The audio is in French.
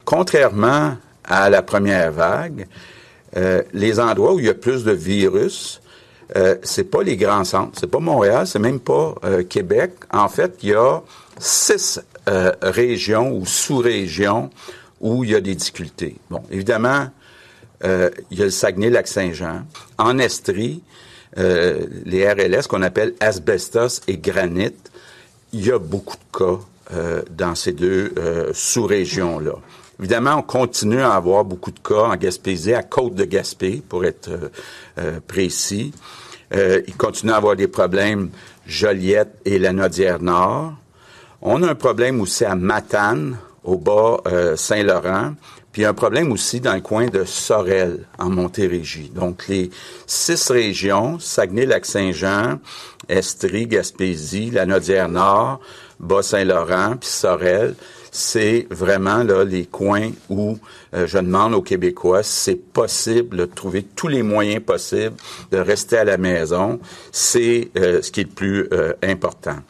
contrairement à la première vague, les endroits où il y a plus de virus, c'est pas les grands centres, c'est pas Montréal, c'est même pas Québec. En fait, il y a 6 régions ou sous-régions où il y a des difficultés. Bon, évidemment, il y a le Saguenay-Lac-Saint-Jean. En Estrie, les RLS qu'on appelle asbestos et granit, il y a beaucoup de cas dans ces 2 sous-régions-là. Évidemment, on continue à avoir beaucoup de cas en Gaspésie, à Côte-de-Gaspé, pour être précis. Il continue à avoir des problèmes Joliette et Lanaudière-Nord. On a un problème aussi à Matane, au bas Saint-Laurent, puis un problème aussi dans le coin de Sorel, en Montérégie. Donc, les 6 régions, Saguenay-Lac-Saint-Jean, Estrie, Gaspésie, Lanaudière-Nord, Bas-Saint-Laurent, puis Sorel, c'est vraiment là les coins où je demande aux Québécois si c'est possible de trouver tous les moyens possibles de rester à la maison. C'est ce qui est le plus important.